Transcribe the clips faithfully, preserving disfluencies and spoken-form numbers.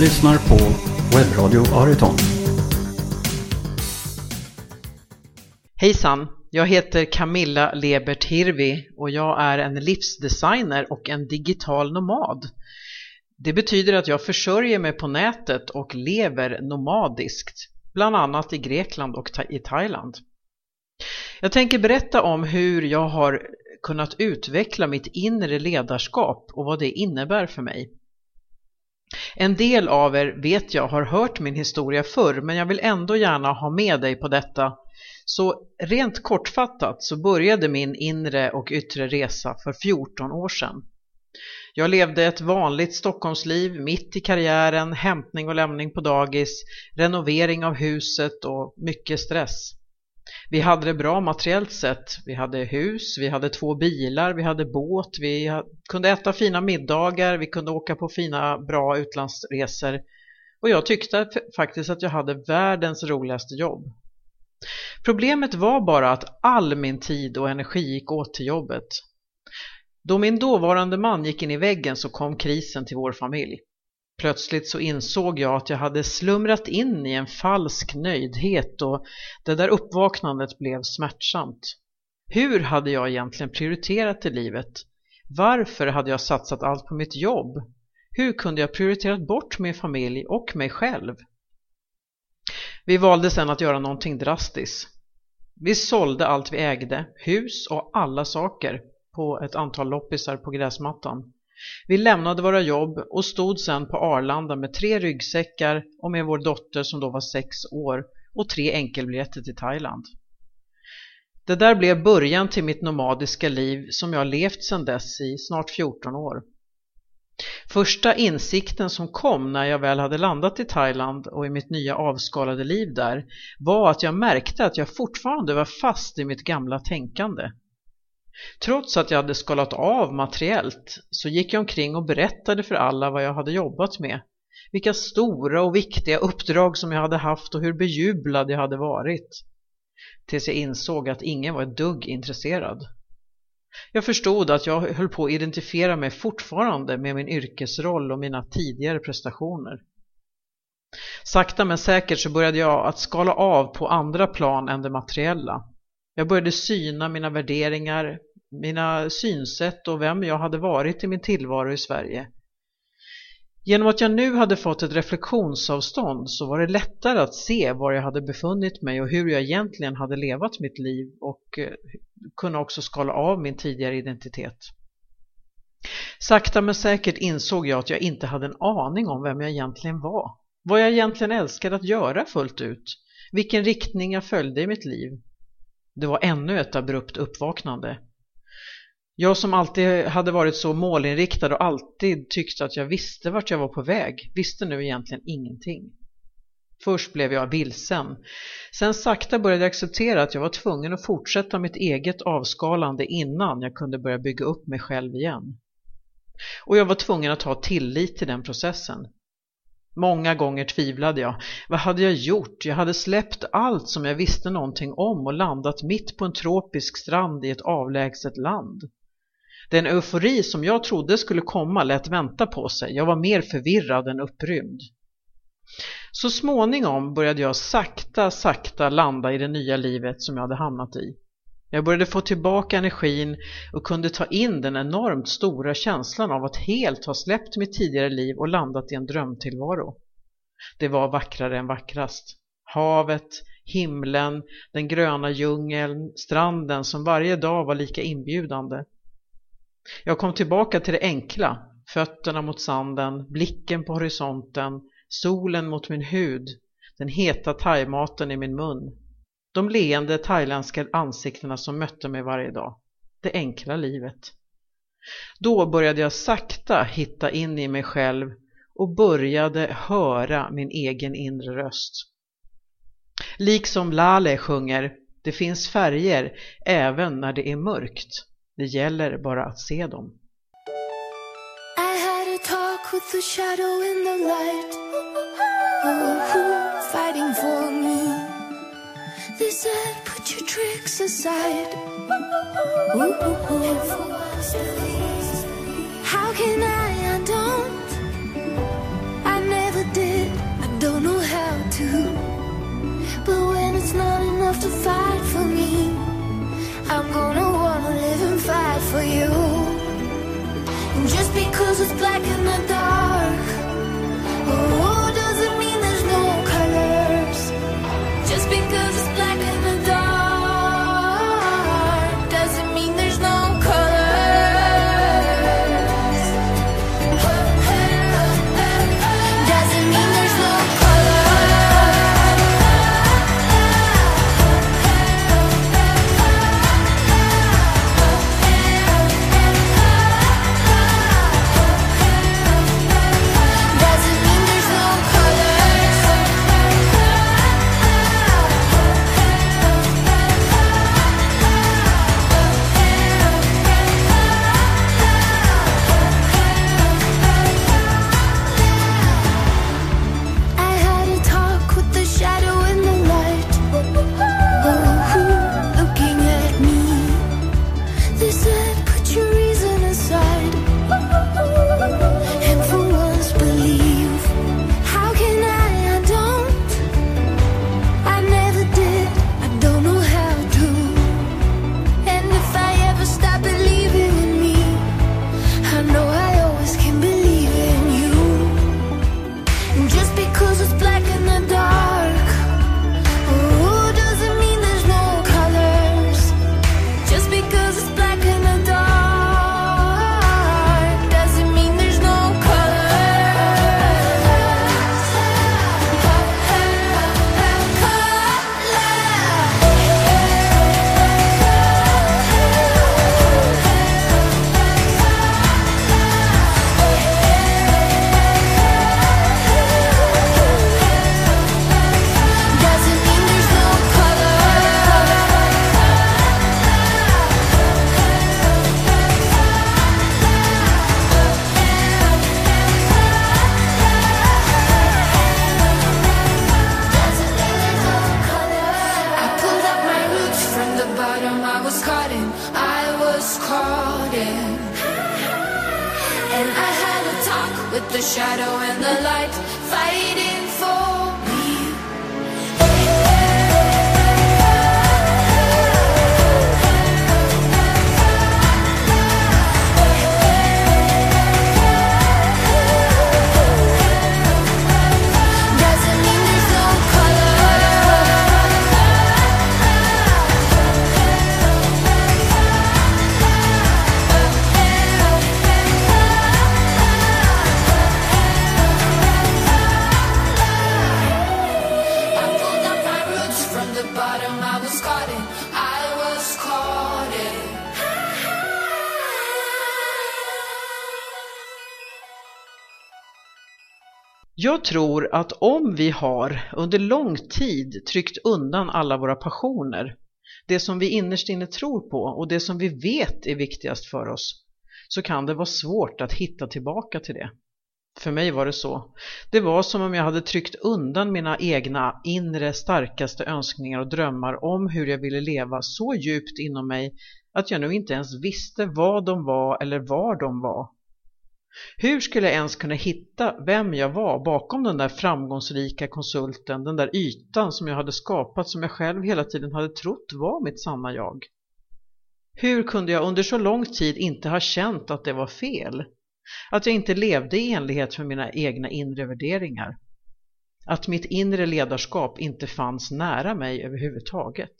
lyssnar på Webbradio Ariton. Hejsan, jag heter Camilla Lebert Hirvi och jag är en livsdesigner och en digital nomad. Det betyder att jag försörjer mig på nätet och lever nomadiskt, bland annat i Grekland och i Thailand. Jag tänker berätta om hur jag har kunnat utveckla mitt inre ledarskap och vad det innebär för mig. En del av er vet jag har hört min historia förr, men jag vill ändå gärna ha med dig på detta. Så rent kortfattat så började min inre och yttre resa för fjorton år sedan. Jag levde ett vanligt Stockholmsliv mitt i karriären, hämtning och lämning på dagis, renovering av huset och mycket stress. Vi hade det bra materiellt sett. Vi hade hus, vi hade två bilar, vi hade båt, vi kunde äta fina middagar, vi kunde åka på fina, bra utlandsresor. Och jag tyckte faktiskt att jag hade världens roligaste jobb. Problemet var bara att all min tid och energi gick åt till jobbet. Då min dåvarande man gick in i väggen så kom krisen till vår familj. Plötsligt så insåg jag att jag hade slumrat in i en falsk nöjdhet och det där uppvaknandet blev smärtsamt. Hur hade jag egentligen prioriterat i livet? Varför hade jag satsat allt på mitt jobb? Hur kunde jag prioriterat bort min familj och mig själv? Vi valde sedan att göra någonting drastiskt. Vi sålde allt vi ägde, hus och alla saker, på ett antal loppisar på gräsmattan. Vi lämnade våra jobb och stod sedan på Arlanda med tre ryggsäckar och med vår dotter som då var sex år och tre enkelbiljetter till Thailand. Det där blev början till mitt nomadiska liv som jag levt sedan dess i snart fjorton år. Första insikten som kom när jag väl hade landat i Thailand och i mitt nya avskalade liv där var att jag märkte att jag fortfarande var fast i mitt gamla tänkande. Trots att jag hade skalat av materiellt så gick jag omkring och berättade för alla vad jag hade jobbat med. Vilka stora och viktiga uppdrag som jag hade haft och hur bejublad jag hade varit. Tills jag insåg att ingen var ett dugg intresserad. Jag förstod att jag höll på att identifiera mig fortfarande med min yrkesroll och mina tidigare prestationer. Sakta men säkert så började jag att skala av på andra plan än det materiella. Jag började syna mina värderingar, mina synsätt och vem jag hade varit i min tillvaro i Sverige. Genom att jag nu hade fått ett reflektionsavstånd så var det lättare att se var jag hade befunnit mig och hur jag egentligen hade levat mitt liv och kunna också skala av min tidigare identitet. Sakta men säkert insåg jag att jag inte hade en aning om vem jag egentligen var. Vad jag egentligen älskade att göra fullt ut. Vilken riktning jag följde i mitt liv. Det var ännu ett abrupt uppvaknande. Jag som alltid hade varit så målinriktad och alltid tyckte att jag visste vart jag var på väg, visste nu egentligen ingenting. Först blev jag vilsen. Sen sakta började jag acceptera att jag var tvungen att fortsätta mitt eget avskalande innan jag kunde börja bygga upp mig själv igen. Och jag var tvungen att ha tillit till den processen. Många gånger tvivlade jag. Vad hade jag gjort? Jag hade släppt allt som jag visste någonting om och landat mitt på en tropisk strand i ett avlägset land. Den eufori som jag trodde skulle komma lät vänta på sig. Jag var mer förvirrad än upprymd. Så småningom började jag sakta, sakta landa i det nya livet som jag hade hamnat i. Jag började få tillbaka energin och kunde ta in den enormt stora känslan av att helt ha släppt mitt tidigare liv och landat i en drömtillvaro. Det var vackrare än vackrast. Havet, himlen, den gröna djungeln, stranden som varje dag var lika inbjudande. Jag kom tillbaka till det enkla, fötterna mot sanden, blicken på horisonten, solen mot min hud, den heta thaimaten i min mun. De leende thailändska ansiktena som mötte mig varje dag. Det enkla livet. Då började jag sakta hitta in i mig själv och började höra min egen inre röst. Liksom Lale sjunger, det finns färger även när det är mörkt. Det gäller bara att se dem. I had a talk with the shadow in the light. Oh, fighting for me. They said, put your tricks aside. How can I? I don't. I never did. yourself to fight for me, I'm gonna wanna live and fight for you. And just because it's black in the dark, oh, doesn't mean there's no colors. Just because it's black in the dark doesn't mean there's no colors. Doesn't mean there's no with the shadow and the light, fighting for me. Doesn't mean there's no Jag tror att om vi har under lång tid tryckt undan alla våra passioner, det som vi innerst inne tror på och det som vi vet är viktigast för oss, så kan det vara svårt att hitta tillbaka till det. För mig var det så. Det var som om jag hade tryckt undan mina egna inre starkaste önskningar och drömmar om hur jag ville leva så djupt inom mig att jag nu inte ens visste vad de var eller var de var. Hur skulle jag ens kunna hitta vem jag var bakom den där framgångsrika konsulten, den där ytan som jag hade skapat, som jag själv hela tiden hade trott var mitt sanna jag? Hur kunde jag under så lång tid inte ha känt att det var fel? Att jag inte levde i enlighet med mina egna inre värderingar? Att mitt inre ledarskap inte fanns nära mig överhuvudtaget?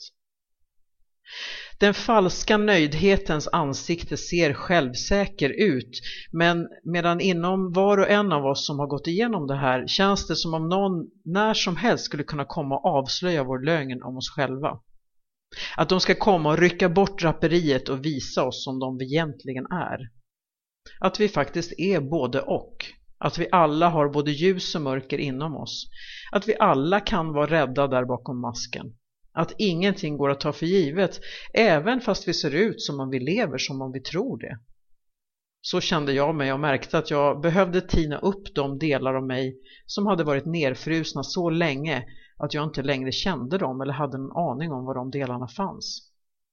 Den falska nöjdhetens ansikte ser självsäker ut, men medan inom var och en av oss som har gått igenom det här känns det som om någon när som helst skulle kunna komma och avslöja vår lögn om oss själva. Att de ska komma och rycka bort draperiet och visa oss som de vi egentligen är. Att vi faktiskt är både och. Att vi alla har både ljus och mörker inom oss. Att vi alla kan vara rädda där bakom masken. Att ingenting går att ta för givet, även fast vi ser ut som om vi lever som om vi tror det. Så kände jag mig och märkte att jag behövde tina upp de delar av mig som hade varit nerfrusna så länge att jag inte längre kände dem eller hade en aning om var de delarna fanns.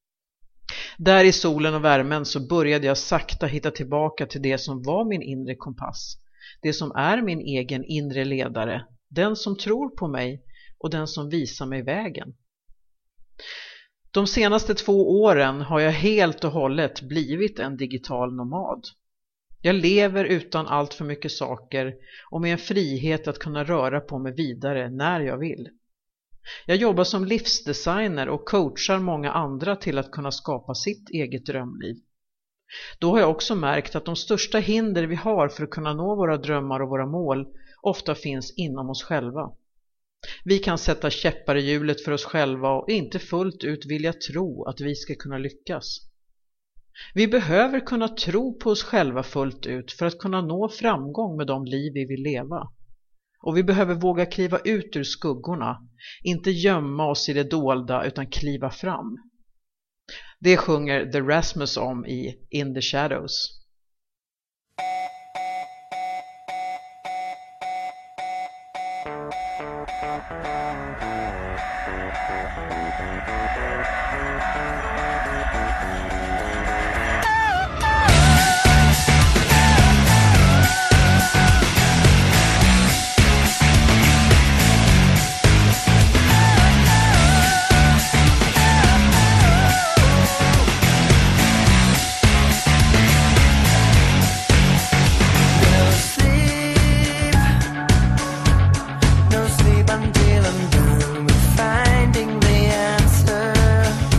Där i solen och värmen så började jag sakta hitta tillbaka till det som var min inre kompass. Det som är min egen inre ledare, den som tror på mig och den som visar mig vägen. De senaste två åren har jag helt och hållet blivit en digital nomad. Jag lever utan allt för mycket saker och med en frihet att kunna röra på mig vidare när jag vill. Jag jobbar som livsdesigner och coachar många andra till att kunna skapa sitt eget drömliv. Då har jag också märkt att de största hinder vi har för att kunna nå våra drömmar och våra mål ofta finns inom oss själva. Vi kan sätta käppar i hjulet för oss själva och inte fullt ut vilja tro att vi ska kunna lyckas. Vi behöver kunna tro på oss själva fullt ut för att kunna nå framgång med de liv vi vill leva. Och vi behöver våga kliva ut ur skuggorna, inte gömma oss i det dolda utan kliva fram. Det sjunger The Rasmus om i In the Shadows. Until I'm done with finding the answer.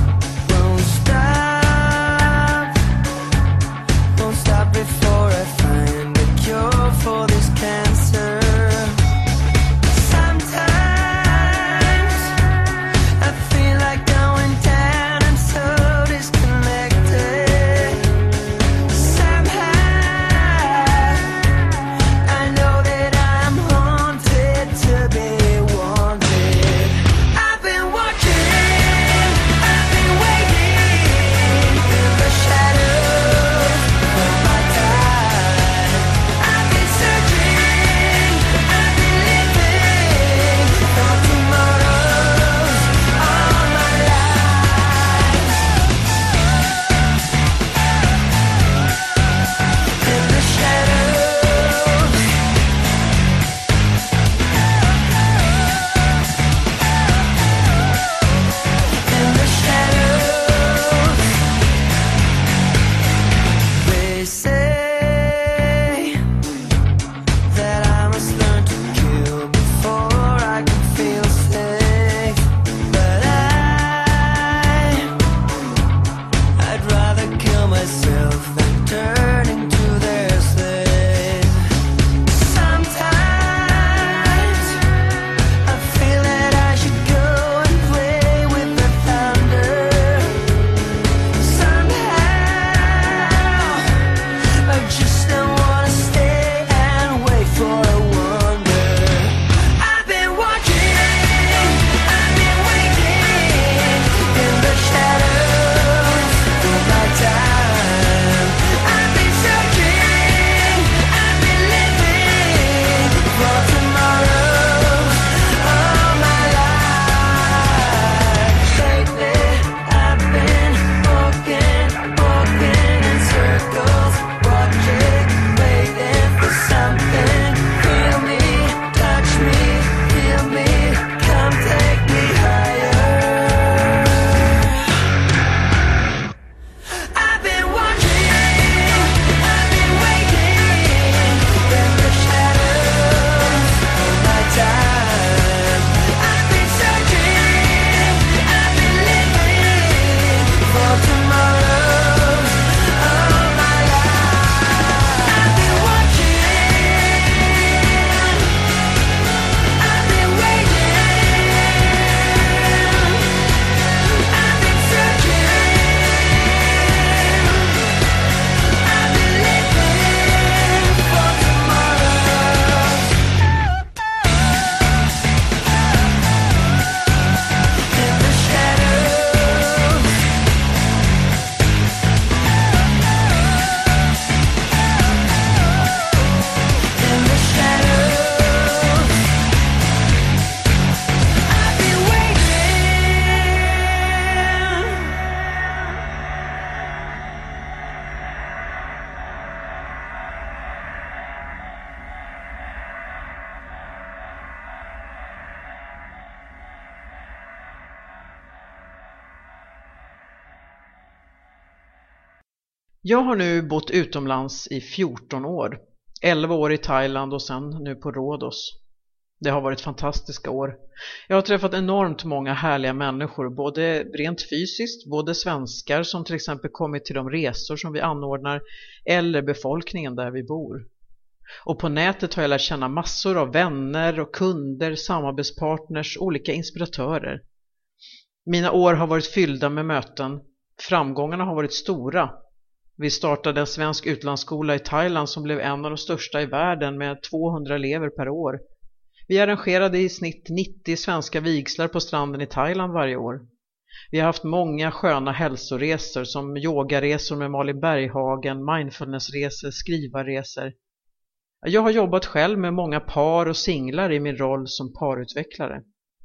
Jag har nu bott utomlands i fjorton år, elva år i Thailand och sen nu på Rhodos. Det har varit fantastiska år. Jag har träffat enormt många härliga människor, både rent fysiskt, både svenskar som till exempel kommit till de resor som vi anordnar, eller befolkningen där vi bor. Och på nätet har jag lärt känna massor av vänner och kunder, samarbetspartners, olika inspiratörer. Mina år har varit fyllda med möten. Framgångarna har varit stora. Vi startade en svensk utlandsskola i Thailand som blev en av de största i världen med tvåhundra elever per år. Vi arrangerade i snitt nittio svenska vigslar på stranden i Thailand varje år. Vi har haft många sköna hälsoresor som yogaresor med Malin Berghagen, mindfulnessresor, skrivarresor. Jag har jobbat själv med många par och singlar i min roll som parutvecklare.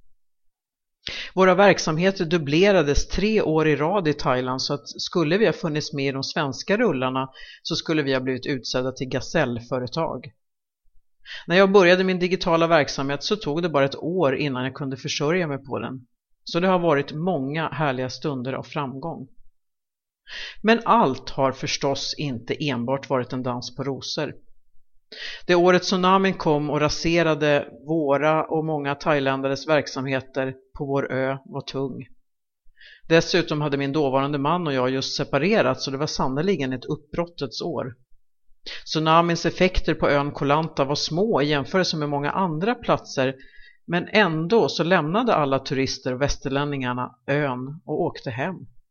Våra verksamheter dubblerades tre år i rad i Thailand, så att skulle vi ha funnits med i de svenska rullarna så skulle vi ha blivit utsedda till gasellföretag. När jag började min digitala verksamhet så tog det bara ett år innan jag kunde försörja mig på den. Så det har varit många härliga stunder av framgång. Men allt har förstås inte enbart varit en dans på rosor. Det året tsunamin kom och raserade våra och många thailändares verksamheter på vår ö var tung. Dessutom hade min dåvarande man och jag just separerat, så det var sannoliken ett uppbrottets år. Tsunamins effekter på ön Koh Lanta var små i jämförelse med många andra platser, men ändå så lämnade alla turister och västerlänningarna ön och åkte hem.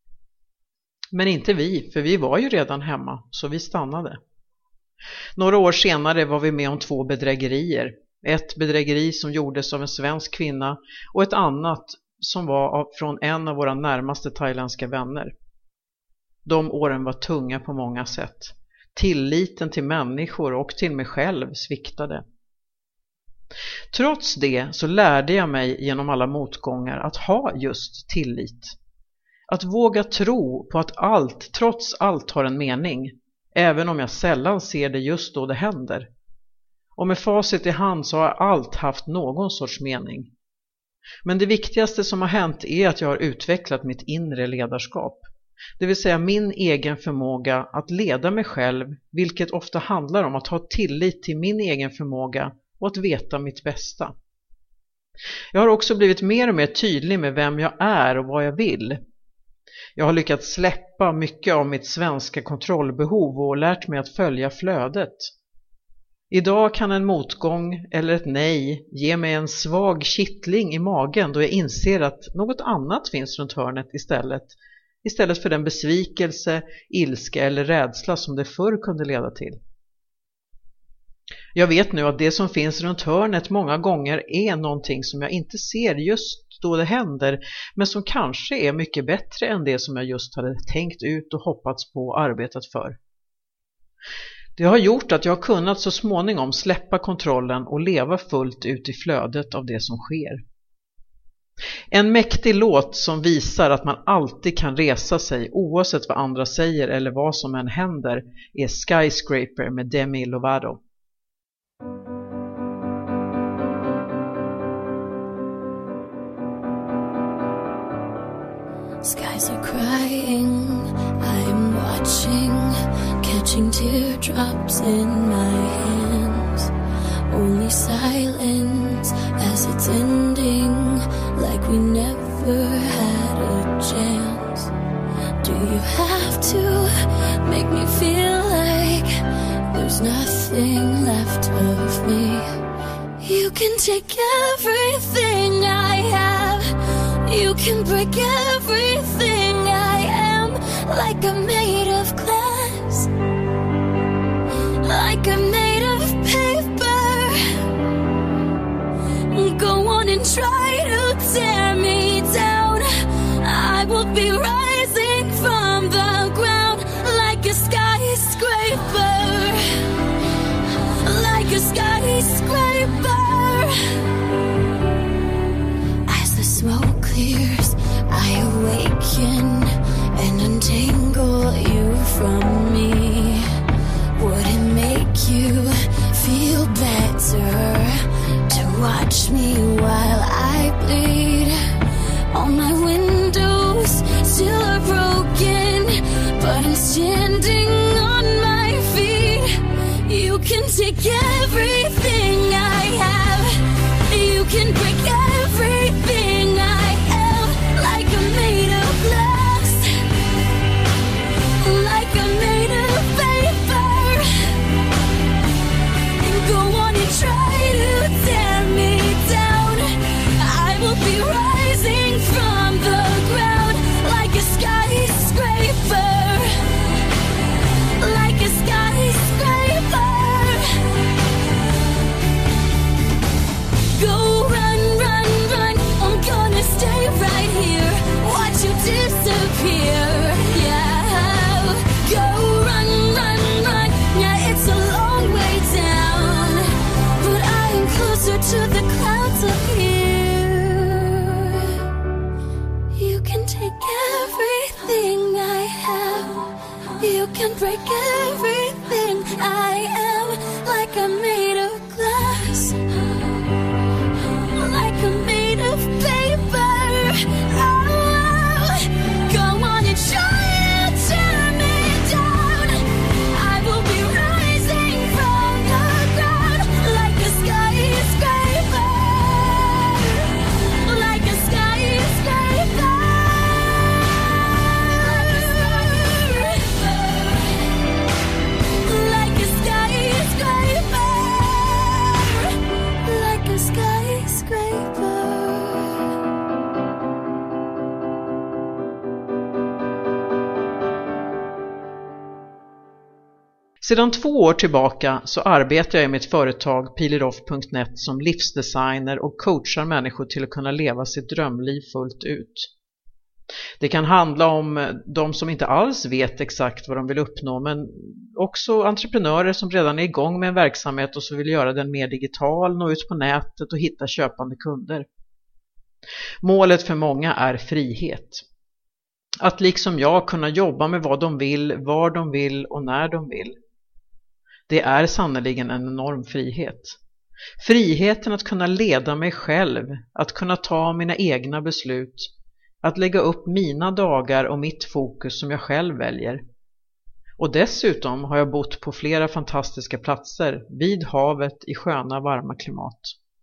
Men inte vi, för vi var ju redan hemma, så vi stannade. Några år senare var vi med om två bedrägerier. Ett bedrägeri som gjordes av en svensk kvinna och ett annat som var från en av våra närmaste thailändska vänner. De åren var tunga på många sätt. Tilliten till människor och till mig själv sviktade. Trots det så lärde jag mig genom alla motgångar att ha just tillit. Att våga tro på att allt, trots allt, har en mening. Även om jag sällan ser det just då det händer. Och med facit i hand så har allt haft någon sorts mening. Men det viktigaste som har hänt är att jag har utvecklat mitt inre ledarskap. Det vill säga min egen förmåga att leda mig själv, vilket ofta handlar om att ha tillit till min egen förmåga och att veta mitt bästa. Jag har också blivit mer och mer tydlig med vem jag är och vad jag vill. Jag har lyckats släppa mycket av mitt svenska kontrollbehov och lärt mig att följa flödet. Idag kan en motgång eller ett nej ge mig en svag kittling i magen då jag inser att något annat finns runt hörnet istället. Istället för den besvikelse, ilska eller rädsla som det förr kunde leda till. Jag vet nu att det som finns runt hörnet många gånger är någonting som jag inte ser just då det händer, men som kanske är mycket bättre än det som jag just hade tänkt ut och hoppats på och arbetat för. Det har gjort att jag har kunnat så småningom släppa kontrollen och leva fullt ut i flödet av det som sker. En mäktig låt som visar att man alltid kan resa sig oavsett vad andra säger eller vad som än händer är Skyscraper med Demi Lovato. Skies are crying, I'm watching, catching teardrops in my hands. Only silence as it's ending, like we never had a chance. Do you have to make me feel like there's nothing left of me? You can take everything I have, you can break everything I am, like I'm made of glass, like I'm made of paper. Go on and try to tear me down, I will be rising from the ground like a skyscraper, like a skyscraper. As the smoke clears, I awaken and untangle you from me. Would it make you feel better to watch me while I bleed? All my windows still are broken, but I'm standing can break everything I am, like I'm made of glass, like I'm made of paper. Oh, go on and try to tear me down. I will be rising from the ground like a skyscraper, like a skyscraper, like a skyscraper, like a skyscraper. Sedan två år tillbaka så arbetar jag i mitt företag pileroff punkt net som livsdesigner och coachar människor till att kunna leva sitt drömliv fullt ut. Det kan handla om de som inte alls vet exakt vad de vill uppnå, men också entreprenörer som redan är igång med en verksamhet och så vill göra den mer digital, nå ut på nätet och hitta köpande kunder. Målet för många är frihet. Att liksom jag kunna jobba med vad de vill, var de vill och när de vill. Det är sannoliken en enorm frihet. Friheten att kunna leda mig själv, att kunna ta mina egna beslut, att lägga upp mina dagar och mitt fokus som jag själv väljer. Och dessutom har jag bott på flera fantastiska platser, vid havet, i sköna varma klimat.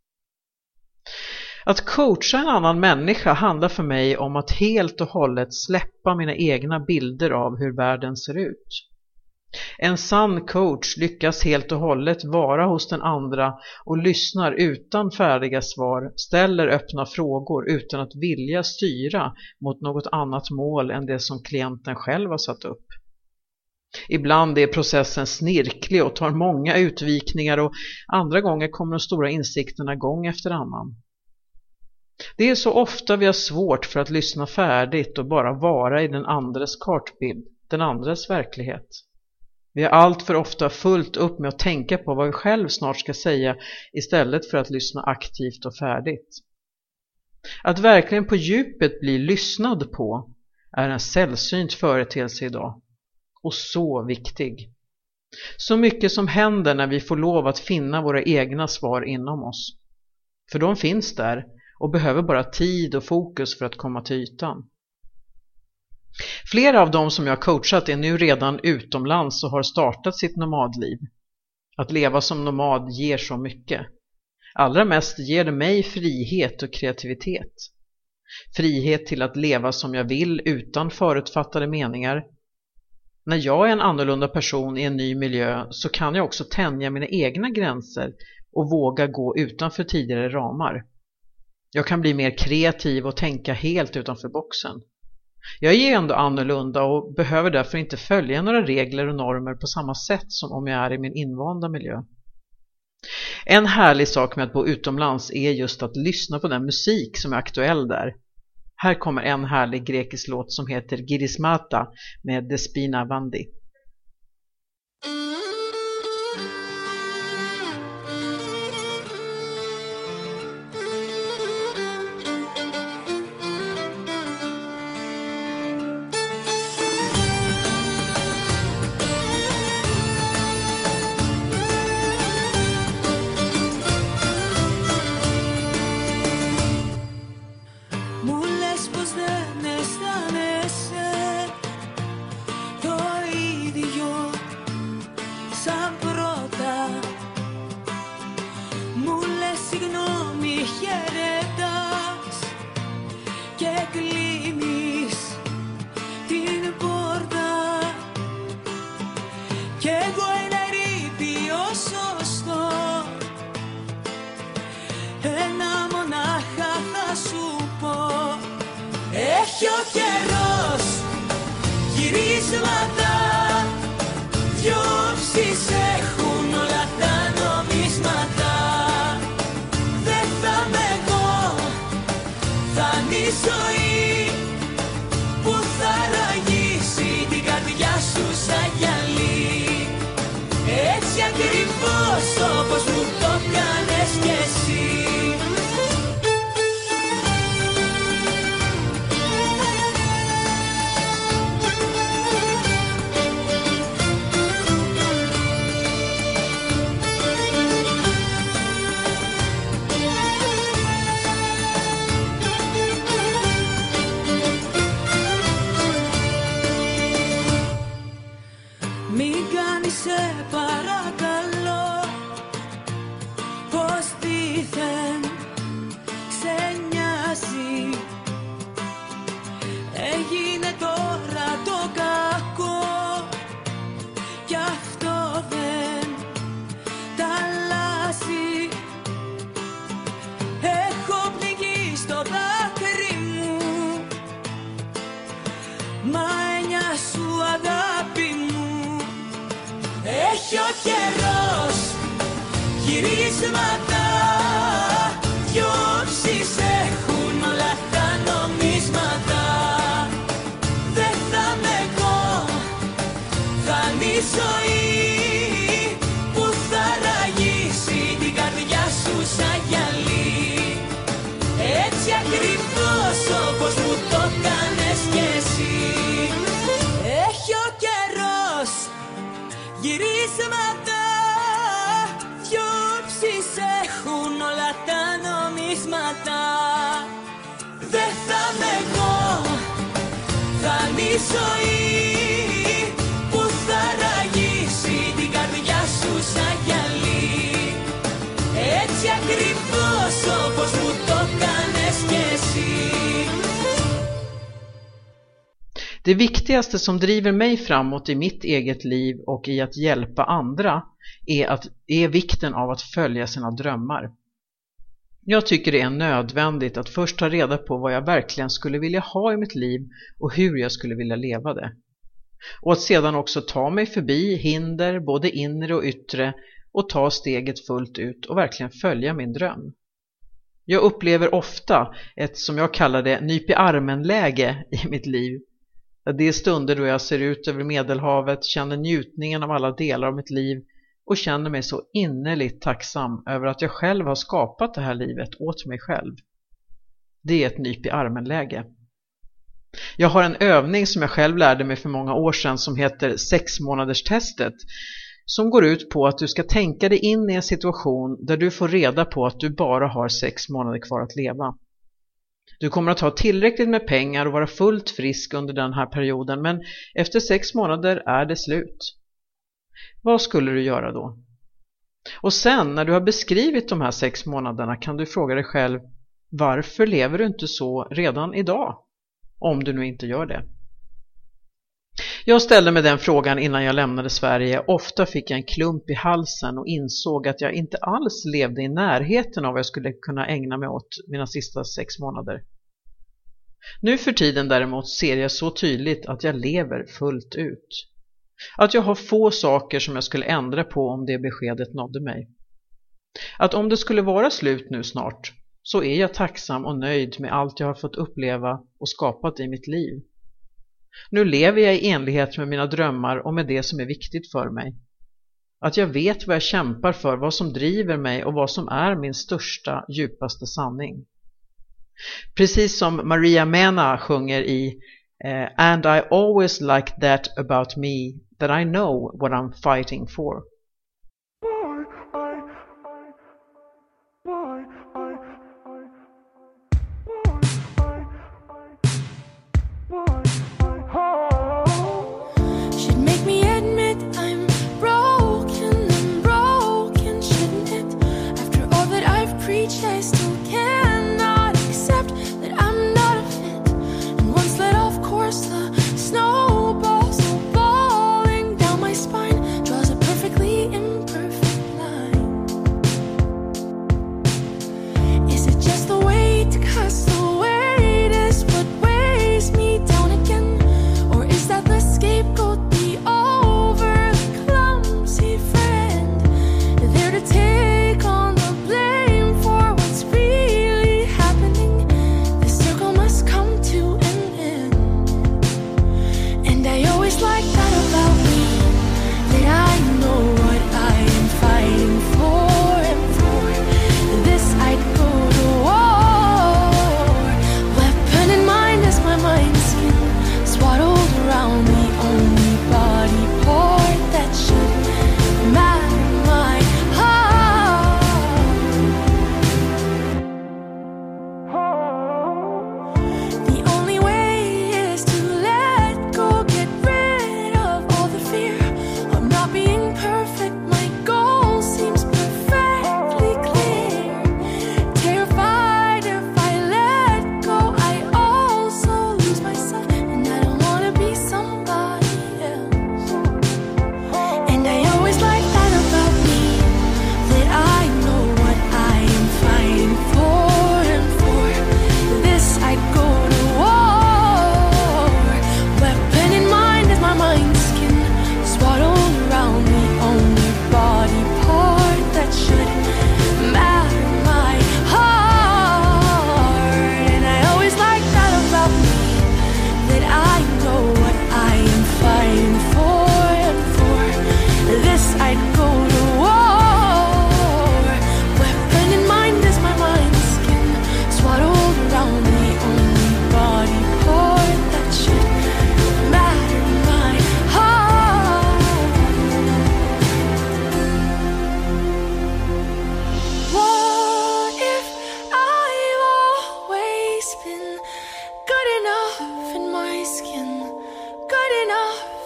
Att coacha en annan människa handlar för mig om att helt och hållet släppa mina egna bilder av hur världen ser ut. En sann coach lyckas helt och hållet vara hos den andra och lyssnar utan färdiga svar, ställer öppna frågor utan att vilja styra mot något annat mål än det som klienten själv har satt upp. Ibland är processen snirklig och tar många utvikningar, och andra gånger kommer de stora insikterna gång efter annan. Det är så ofta vi har svårt för att lyssna färdigt och bara vara i den andres kartbild, den andres verklighet. Vi har allt för ofta fullt upp med att tänka på vad vi själv snart ska säga istället för att lyssna aktivt och färdigt. Att verkligen på djupet bli lyssnad på är en sällsynt företeelse idag. Och så viktig. Så mycket som händer när vi får lov att finna våra egna svar inom oss. För de finns där och behöver bara tid och fokus för att komma till ytan. Flera av dem som jag coachat är nu redan utomlands och har startat sitt nomadliv. Att leva som nomad ger så mycket. Allra mest ger det mig frihet och kreativitet. Frihet till att leva som jag vill utan förutfattade meningar. När jag är en annorlunda person i en ny miljö så kan jag också tänja mina egna gränser och våga gå utanför tidigare ramar. Jag kan bli mer kreativ och tänka helt utanför boxen. Jag är ändå annorlunda och behöver därför inte följa några regler och normer på samma sätt som om jag är i min invanda miljö. En härlig sak med att bo utomlands är just att lyssna på den musik som är aktuell där. Här kommer en härlig grekisk låt som heter Girismata med Despina Vandi. Έχει ο καιρός γυρίσματα, διώψεις έχουν όλα τα νομίσματα. Δεν θα είμαι εγώ, θα είναι η ζωή που θα ραγίσει την καρδιά σου σαν γυαλί. Έτσι ακριβώς όπως μου το κάνες κι εσύ. σε παρακαλώ, πως δήθεν σε νοιάζει. Έγινε τώρα το κακό κι αυτό δεν τα αλλάζει. Έχω πνιγεί στο δάκρυ μου, μα έννοια σου αγάπη μου. Έχει ο καιρός γυρίσματα, δυο όψεις έχουν όλα τα νομίσματα. Δεν θα με εγώ, θα είναι η ζωή που θα ραγίσει την καρδιά σου σαν γυαλί. Έτσι ακριβώς όπως μου το κάνες κι εσύ. Έχει ο καιρός γυρίσματα, δυο όψεις έχουν όλα τα νομίσματα. Δεν θα με εγώ, θα είναι η ζωή που θα ραγίσει την καρδιά σου σαν γυαλί. Έτσι ακριβώς όπως μου το κάνες κι εσύ. Det viktigaste som driver mig framåt i mitt eget liv och i att hjälpa andra är, att, är vikten av att följa sina drömmar. Jag tycker det är nödvändigt att först ta reda på vad jag verkligen skulle vilja ha i mitt liv och hur jag skulle vilja leva det. Och att sedan också ta mig förbi hinder, både inre och yttre, och ta steget fullt ut och verkligen följa min dröm. Jag upplever ofta ett, som jag kallar det, nyp i armen-läge i mitt liv. Det är stunder då jag ser ut över Medelhavet, känner njutningen av alla delar av mitt liv och känner mig så innerligt tacksam över att jag själv har skapat det här livet åt mig själv. Det är ett nyp i armen-läge. Jag har en övning som jag själv lärde mig för många år sedan som heter sex månaders testet, som går ut på att du ska tänka dig in i en situation där du får reda på att du bara har sex månader kvar att leva. Du kommer att ha tillräckligt med pengar och vara fullt frisk under den här perioden, men efter sex månader är det slut. Vad skulle du göra då? Och sen när du har beskrivit de här sex månaderna kan du fråga dig själv, varför lever du inte så redan idag? Om du nu inte gör det. Jag ställde mig den frågan innan jag lämnade Sverige. Ofta fick jag en klump i halsen och insåg att jag inte alls levde i närheten av vad jag skulle kunna ägna mig åt mina sista sex månader. Nu för tiden däremot ser jag så tydligt att jag lever fullt ut. Att jag har få saker som jag skulle ändra på om det beskedet nådde mig. Att om det skulle vara slut nu snart, så är jag tacksam och nöjd med allt jag har fått uppleva och skapat i mitt liv. Nu lever jag i enlighet med mina drömmar och med det som är viktigt för mig. Att jag vet vad jag kämpar för, vad som driver mig och vad som är min största, djupaste sanning. Precis som Maria Mena sjunger i uh, And I always like that about me, that I know what I'm fighting for. The snowballs are falling down my spine, draws a perfectly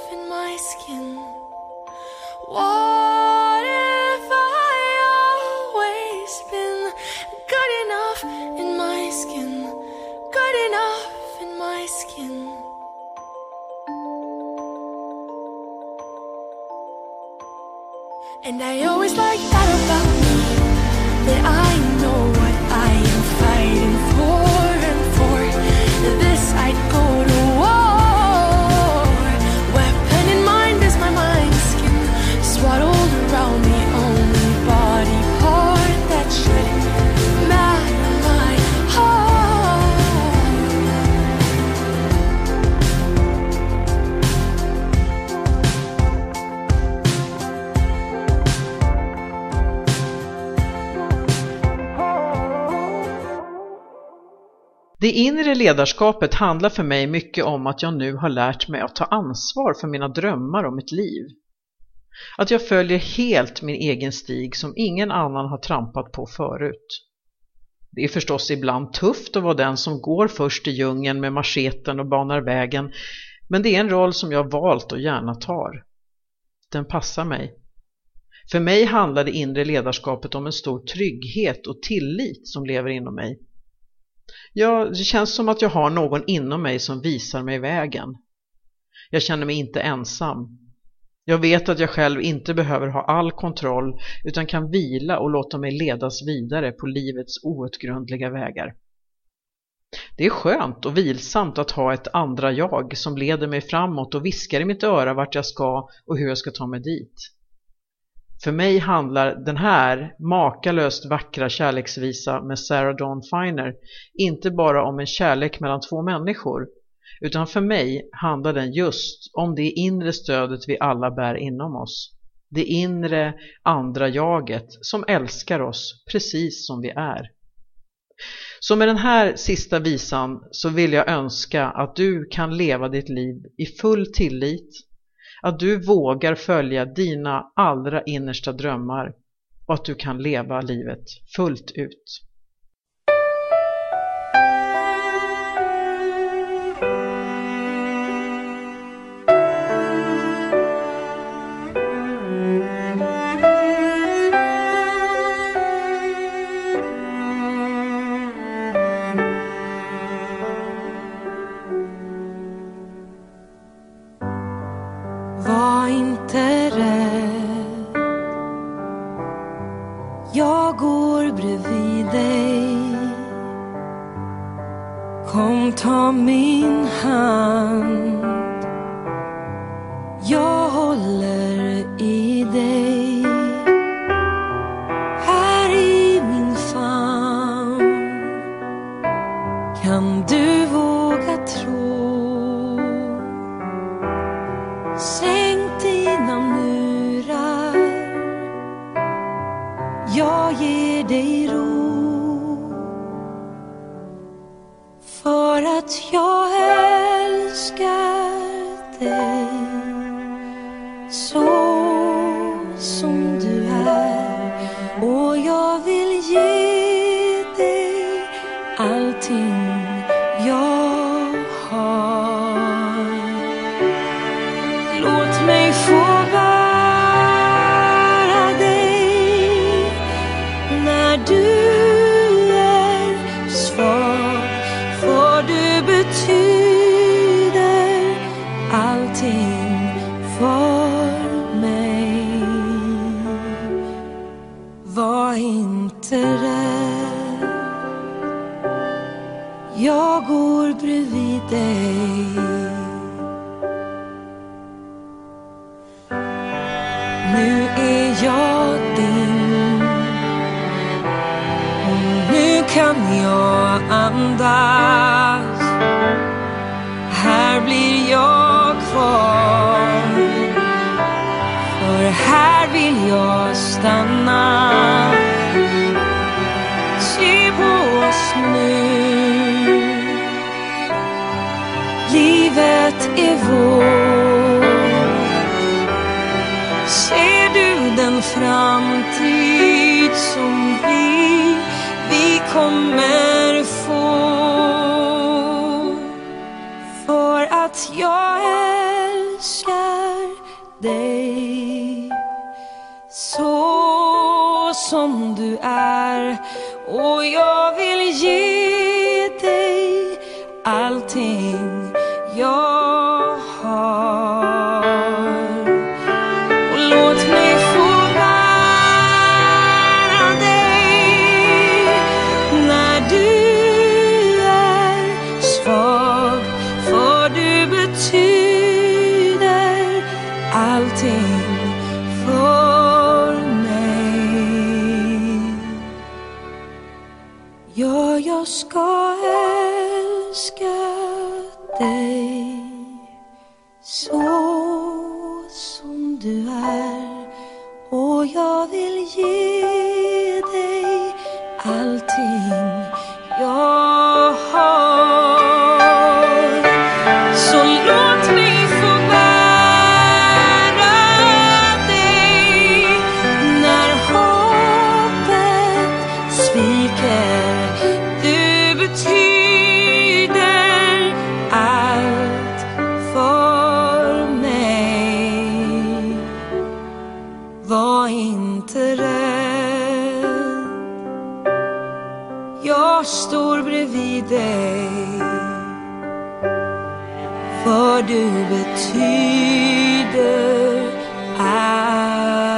in my skin? What if I always been good enough in my skin? Good enough in my skin. And I always like that about me, that I know what I am fighting for, and for this I'd go to war. Weapon in mind is my mind skin, swaddled around the only body part that should matter, my heart. Det inre ledarskapet handlar för mig mycket om att jag nu har lärt mig att ta ansvar för mina drömmar och mitt liv. Att jag följer helt min egen stig som ingen annan har trampat på förut. Det är förstås ibland tufft att vara den som går först i djungeln med macheten och banar vägen, men det är en roll som jag valt och gärna tar. Den passar mig. För mig handlar det inre ledarskapet om en stor trygghet och tillit som lever inom mig. Ja, det känns som att jag har någon inom mig som visar mig vägen. Jag känner mig inte ensam. Jag vet att jag själv inte behöver ha all kontroll utan kan vila och låta mig ledas vidare på livets outgrundliga vägar. Det är skönt och vilsamt att ha ett andra jag som leder mig framåt och viskar i mitt öra vart jag ska och hur jag ska ta mig dit. För mig handlar den här makalöst vackra kärleksvisa med Sarah Dawn Finer inte bara om en kärlek mellan två människor, utan för mig handlar den just om det inre stödet vi alla bär inom oss. Det inre andra jaget som älskar oss precis som vi är. Så med den här sista visan så vill jag önska att du kan leva ditt liv i full tillit, att du vågar följa dina allra innersta drömmar och att du kan leva livet fullt ut. Var inte rädd, jag går bredvid dig. Kom, ta min hand, jag håller i dig. Här i min famn kan du våga tro. Sänk dina murar, jag ger dig ro. För att jag älskar dig så som du är. Och jag vill ge dig allting jag har. Låt mig få bära dig när du är svag, för du betyder allting för mig. Var inte rädd, jag går bredvid dig. Nu är jag din och nu kan jag andas. Här blir jag kvar, för här vill jag stanna. Se på oss nu, livet är vår. Ser du den framtid som vi, vi kommer få? För att jag älskar dig så som du är, och jag vill ge dig allting jag har. Och låt mig få bära dig när du är svag, för du betyder allting för mig. Ja, jag ska älska dig så som du är, och jag vill ge dig allting jag har. Så låt mig få bära dig när hoppet sviker. Du betyder allt för mig. Var inte rädd, jag står bredvid dig, för du betyder allt.